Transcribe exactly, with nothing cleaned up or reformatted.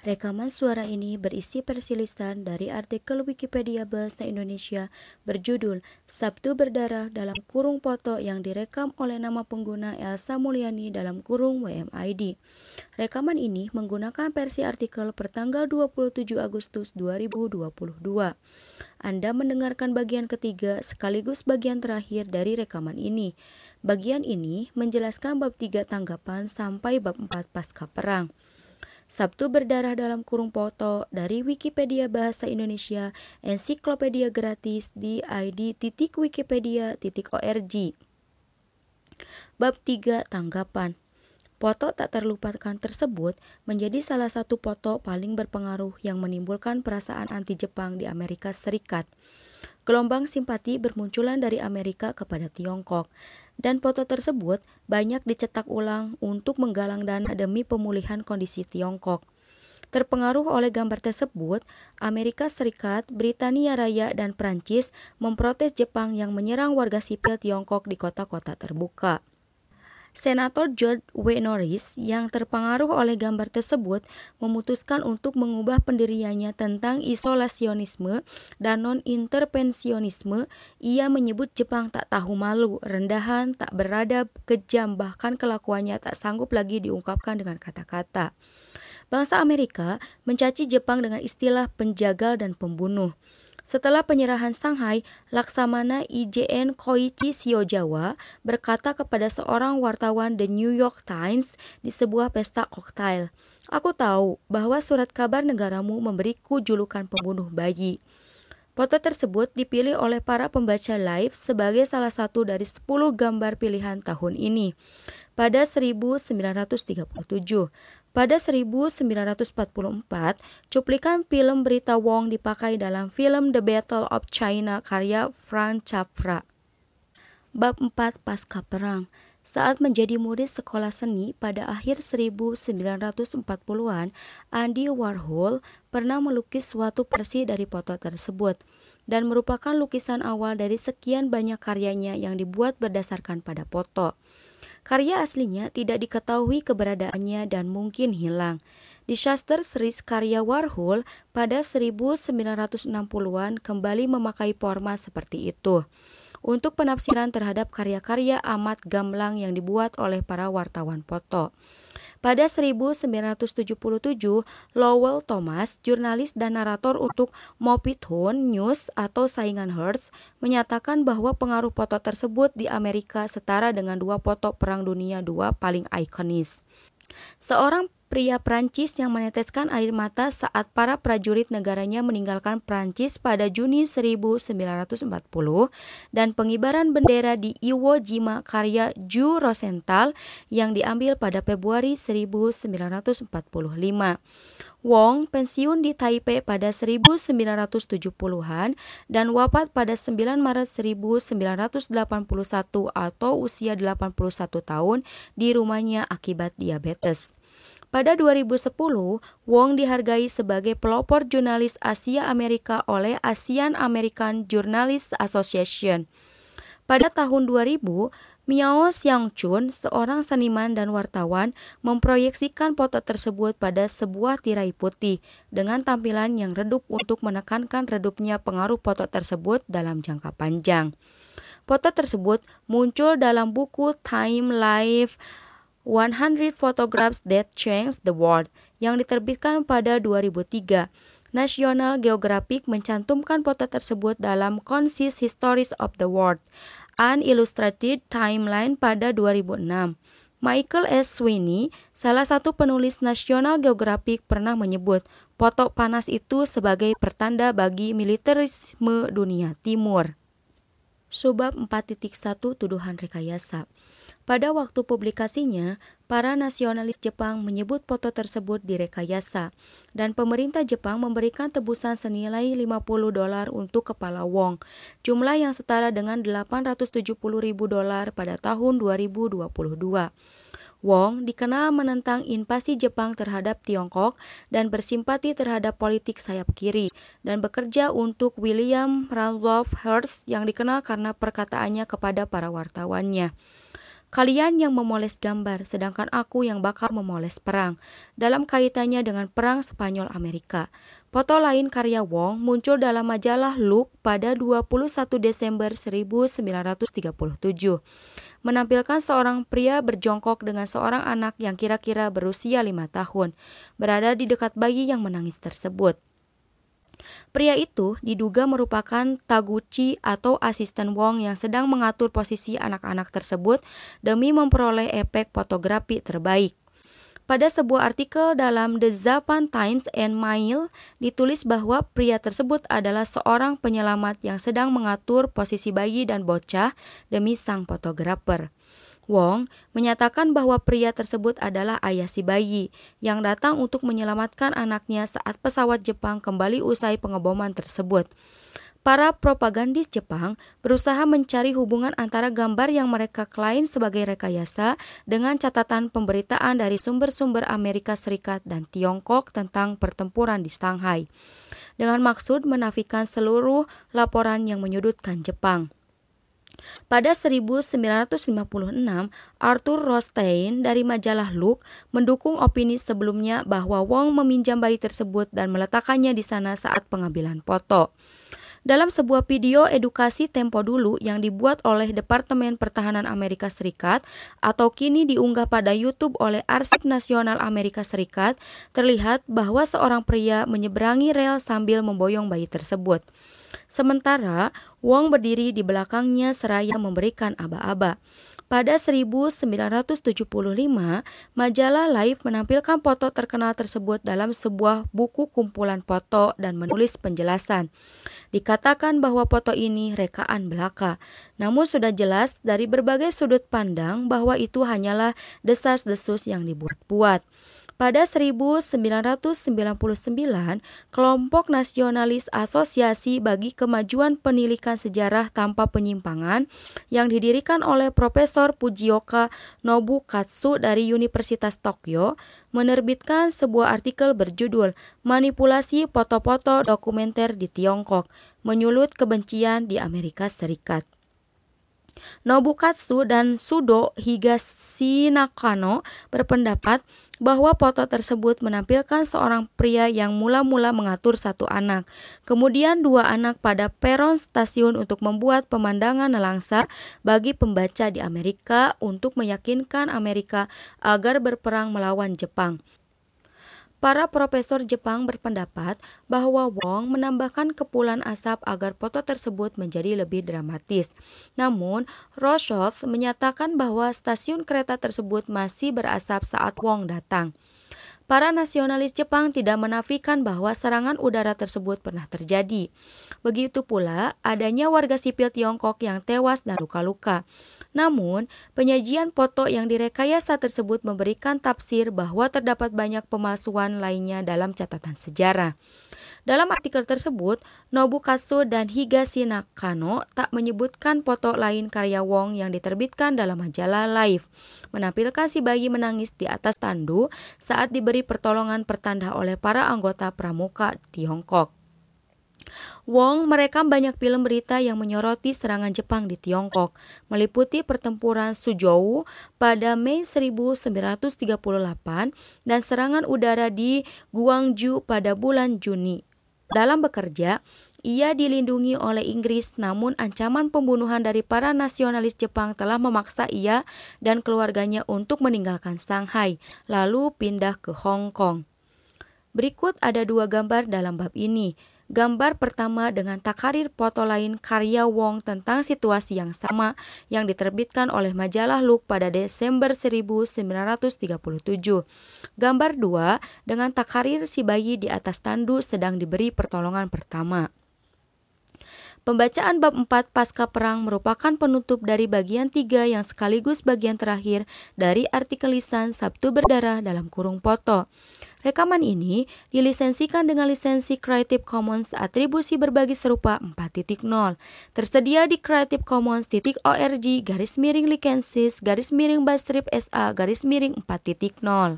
Rekaman suara ini berisi perselisihan dari artikel Wikipedia Bahasa Indonesia berjudul Sabtu Berdarah dalam kurung foto yang direkam oleh nama pengguna Elsa Mulyani dalam kurung W M I D. Rekaman ini menggunakan versi artikel pertanggal dua puluh tujuh Agustus dua ribu dua puluh dua. Anda mendengarkan bagian ketiga sekaligus bagian terakhir dari rekaman ini. Bagian ini menjelaskan bab tiga tanggapan sampai bab empat pasca perang. Sabtu Berdarah dalam kurung foto dari Wikipedia Bahasa Indonesia, ensiklopedia gratis di i d titik wikipedia titik org. Bab tiga Tanggapan. Foto tak terlupakan tersebut menjadi salah satu foto paling berpengaruh yang menimbulkan perasaan anti-Jepang di Amerika Serikat. Gelombang simpati bermunculan dari Amerika kepada Tiongkok, dan foto tersebut banyak dicetak ulang untuk menggalang dana demi pemulihan kondisi Tiongkok. Terpengaruh oleh gambar tersebut, Amerika Serikat, Britania Raya, dan Prancis memprotes Jepang yang menyerang warga sipil Tiongkok di kota-kota terbuka. Senator George W. Norris yang terpengaruh oleh gambar tersebut memutuskan untuk mengubah pendiriannya tentang isolasionisme dan non-intervensionisme. Ia menyebut Jepang tak tahu malu, rendahan, tak beradab, kejam, bahkan kelakuannya tak sanggup lagi diungkapkan dengan kata-kata. Bangsa Amerika mencaci Jepang dengan istilah penjagal dan pembunuh. Setelah penyerahan Shanghai, Laksamana I J N Koichi Shiojawa berkata kepada seorang wartawan The New York Times di sebuah pesta koktail, "Aku tahu bahwa surat kabar negaramu memberiku julukan pembunuh bayi." Foto tersebut dipilih oleh para pembaca Live sebagai salah satu dari sepuluh gambar pilihan tahun ini. Pada seribu sembilan ratus tiga puluh tujuh, pada seribu sembilan ratus empat puluh empat, cuplikan film berita Wong dipakai dalam film The Battle of China karya Frank Capra. Bab empat Pasca Perang. Saat menjadi murid sekolah seni pada akhir seribu sembilan ratus empat puluhan, Andy Warhol pernah melukis suatu versi dari foto tersebut dan merupakan lukisan awal dari sekian banyak karyanya yang dibuat berdasarkan pada foto. Karya aslinya tidak diketahui keberadaannya dan mungkin hilang. Disaster Series karya Warhol pada seribu sembilan ratus enam puluhan kembali memakai forma seperti itu untuk penafsiran terhadap karya-karya amat gamblang yang dibuat oleh para wartawan foto. Pada seribu sembilan ratus tujuh puluh tujuh, Lowell Thomas, jurnalis dan narator untuk Mopitone News atau saingan Hearst, menyatakan bahwa pengaruh foto tersebut di Amerika setara dengan dua foto Perang Dunia kedua paling ikonis. Seorang pria Prancis yang meneteskan air mata saat para prajurit negaranya meninggalkan Prancis pada Juni seribu sembilan ratus empat puluh dan pengibaran bendera di Iwo Jima karya Joe Rosenthal yang diambil pada Februari seribu sembilan ratus empat puluh lima. Wong pensiun di Taipei pada seribu sembilan ratus tujuh puluhan dan wafat pada sembilan Maret seribu sembilan ratus delapan puluh satu atau usia delapan puluh satu tahun di rumahnya akibat diabetes. Pada dua ribu sepuluh, Wong dihargai sebagai pelopor jurnalis Asia Amerika oleh Asian American Journalists Association. Pada tahun dua ribu, Miao Xiangchun, seorang seniman dan wartawan, memproyeksikan foto tersebut pada sebuah tirai putih dengan tampilan yang redup untuk menekankan redupnya pengaruh foto tersebut dalam jangka panjang. Foto tersebut muncul dalam buku Time Life one hundred Photographs That Changed the World yang diterbitkan pada dua ribu tiga. National Geographic mencantumkan foto tersebut dalam Concise Histories of the World, An Illustrated Timeline pada dua ribu enam. Michael S. Sweeney, salah satu penulis National Geographic, pernah menyebut foto panas itu sebagai pertanda bagi militerisme dunia timur. Subbab empat titik satu Tuduhan rekayasa. Pada waktu publikasinya, para nasionalis Jepang menyebut foto tersebut direkayasa, dan pemerintah Jepang memberikan tebusan senilai lima puluh dolar untuk kepala Wong, jumlah yang setara dengan delapan ratus tujuh puluh ribu dolar pada tahun dua ribu dua puluh dua. Wong dikenal menentang invasi Jepang terhadap Tiongkok dan bersimpati terhadap politik sayap kiri, dan bekerja untuk William Randolph Hearst yang dikenal karena perkataannya kepada para wartawannya. Kalian yang memoles gambar, sedangkan aku yang bakal memoles perang, dalam kaitannya dengan Perang Spanyol Amerika. Foto lain karya Wong muncul dalam majalah Look pada dua puluh satu Desember seribu sembilan ratus tiga puluh tujuh, menampilkan seorang pria berjongkok dengan seorang anak yang kira-kira berusia lima tahun, berada di dekat bayi yang menangis tersebut. Pria itu diduga merupakan Taguchi atau asisten Wong yang sedang mengatur posisi anak-anak tersebut demi memperoleh efek fotografi terbaik. Pada sebuah artikel dalam The Japan Times and Mail ditulis bahwa pria tersebut adalah seorang penyelamat yang sedang mengatur posisi bayi dan bocah demi sang fotografer. Wong menyatakan bahwa pria tersebut adalah ayah si bayi yang datang untuk menyelamatkan anaknya saat pesawat Jepang kembali usai pengeboman tersebut. Para propagandis Jepang berusaha mencari hubungan antara gambar yang mereka klaim sebagai rekayasa dengan catatan pemberitaan dari sumber-sumber Amerika Serikat dan Tiongkok tentang pertempuran di Shanghai, dengan maksud menafikan seluruh laporan yang menyudutkan Jepang. Pada seribu sembilan ratus lima puluh enam, Arthur Rothstein dari majalah Look mendukung opini sebelumnya bahwa Wong meminjam bayi tersebut dan meletakkannya di sana saat pengambilan foto. Dalam sebuah video edukasi tempo dulu yang dibuat oleh Departemen Pertahanan Amerika Serikat atau kini diunggah pada YouTube oleh Arsip Nasional Amerika Serikat, terlihat bahwa seorang pria menyeberangi rel sambil memboyong bayi tersebut. Sementara Wong berdiri di belakangnya seraya memberikan aba-aba. Pada seribu sembilan ratus tujuh puluh lima, majalah Life menampilkan foto terkenal tersebut dalam sebuah buku kumpulan foto dan menulis penjelasan. Dikatakan bahwa foto ini rekaan belaka, namun sudah jelas dari berbagai sudut pandang bahwa itu hanyalah desas-desus yang dibuat-buat. Pada seribu sembilan ratus sembilan puluh sembilan, kelompok nasionalis Asosiasi bagi Kemajuan Penilikan Sejarah Tanpa Penyimpangan yang didirikan oleh Profesor Fujioka Nobukatsu dari Universitas Tokyo menerbitkan sebuah artikel berjudul Manipulasi Foto-foto Dokumenter di Tiongkok, Menyulut Kebencian di Amerika Serikat. Nobukatsu dan Sudo Higashinakano berpendapat bahwa foto tersebut menampilkan seorang pria yang mula-mula mengatur satu anak, kemudian dua anak pada peron stasiun untuk membuat pemandangan nelangsa bagi pembaca di Amerika untuk meyakinkan Amerika agar berperang melawan Jepang. Para profesor Jepang berpendapat bahwa Wong menambahkan kepulan asap agar foto tersebut menjadi lebih dramatis. Namun, Rothschild menyatakan bahwa stasiun kereta tersebut masih berasap saat Wong datang. Para nasionalis Jepang tidak menafikan bahwa serangan udara tersebut pernah terjadi. Begitu pula adanya warga sipil Tiongkok yang tewas dan luka-luka. Namun, penyajian foto yang direkayasa tersebut memberikan tafsir bahwa terdapat banyak pemalsuan lainnya dalam catatan sejarah. Dalam artikel tersebut, Nobukatsu dan Higashinakano tak menyebutkan foto lain karya Wong yang diterbitkan dalam majalah Life, menampilkan si bayi menangis di atas tandu saat diberi pertolongan pertanda oleh para anggota pramuka Tiongkok. Wong merekam banyak film berita yang menyoroti serangan Jepang di Tiongkok, meliputi pertempuran Suzhou pada Mei seribu sembilan ratus tiga puluh delapan dan serangan udara di Gwangju pada bulan Juni. Dalam bekerja, ia dilindungi oleh Inggris, namun ancaman pembunuhan dari para nasionalis Jepang telah memaksa ia dan keluarganya untuk meninggalkan Shanghai, lalu pindah ke Hong Kong. Berikut ada dua gambar dalam bab ini. Gambar pertama dengan takarir foto lain karya Wong tentang situasi yang sama yang diterbitkan oleh majalah Look pada Desember seribu sembilan ratus tiga puluh tujuh. Gambar dua dengan takarir si bayi di atas tandu sedang diberi pertolongan pertama. Pembacaan bab empat pasca perang merupakan penutup dari bagian tiga yang sekaligus bagian terakhir dari artikel lisan Sabtu Berdarah dalam kurung foto. Rekaman ini dilisensikan dengan lisensi Creative Commons atribusi berbagi serupa empat titik nol. Tersedia di creativecommons.org garis miring licenses garis miring by strip sa garis miring empat titik nol.